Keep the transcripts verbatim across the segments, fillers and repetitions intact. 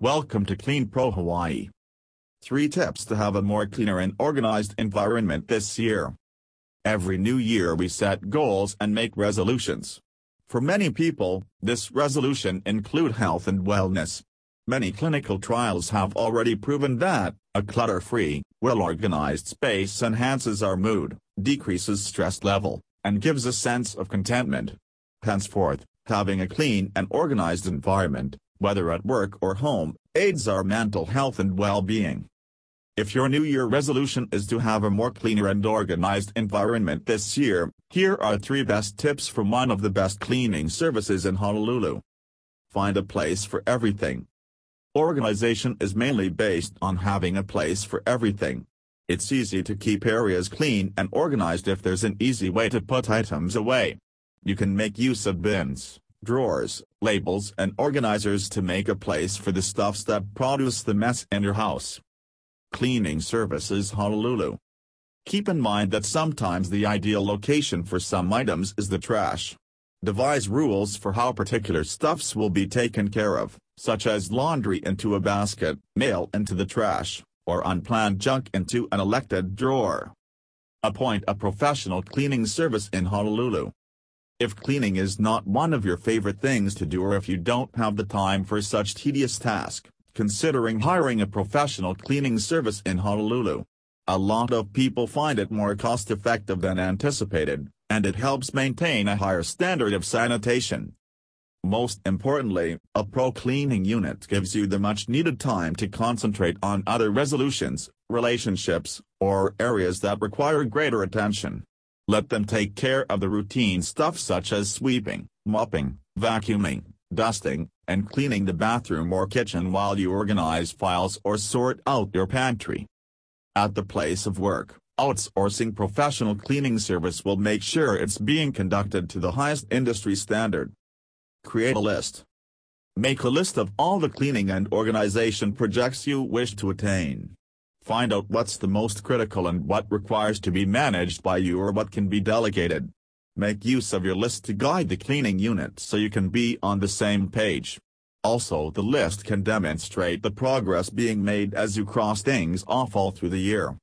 Welcome to Clean Pro Hawaii. Three tips to have a more cleaner and organized environment this year. Every new year we set goals and make resolutions. For many people, this resolution include health and wellness. Many clinical trials have already proven that a clutter-free, well-organized space enhances our mood, decreases stress level, and gives a sense of contentment. Henceforth, having a clean and organized environment, whether at work or home, aids our mental health and well-being. If your New Year resolution is to have a more cleaner and organized environment this year, here are three best tips from one of the best cleaning services in Honolulu. Find a place for everything. Organization is mainly based on having a place for everything. It's easy to keep areas clean and organized if there's an easy way to put items away. You can make use of bins, drawers, labels and organizers to make a place for the stuffs that produce the mess in your house. Cleaning Services Honolulu. Keep in mind that sometimes the ideal location for some items is the trash. Devise rules for how particular stuffs will be taken care of, such as laundry into a basket, mail into the trash, or unplanned junk into an elected drawer. Appoint a professional cleaning service in Honolulu. If cleaning is not one of your favorite things to do or if you don't have the time for such tedious task, considering hiring a professional cleaning service in Honolulu. A lot of people find it more cost-effective than anticipated, and it helps maintain a higher standard of sanitation. Most importantly, a pro cleaning unit gives you the much-needed time to concentrate on other resolutions, relationships, or areas that require greater attention. Let them take care of the routine stuff such as sweeping, mopping, vacuuming, dusting, and cleaning the bathroom or kitchen while you organize files or sort out your pantry. At the place of work, outsourcing professional cleaning service will make sure it's being conducted to the highest industry standard. Create a list. Make a list of all the cleaning and organization projects you wish to attain. Find out what's the most critical and what requires to be managed by you or what can be delegated. Make use of your list to guide the cleaning unit so you can be on the same page. Also, the list can demonstrate the progress being made as you cross things off all through the year.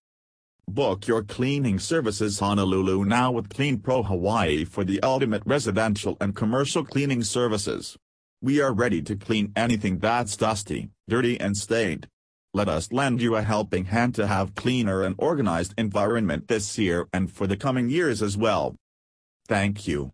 Book your Cleaning Services Honolulu now with Clean Pro Hawaii for the ultimate residential and commercial cleaning services. We are ready to clean anything that's dusty, dirty and stained. Let us lend you a helping hand to have cleaner and organized environment this year and for the coming years as well. Thank you.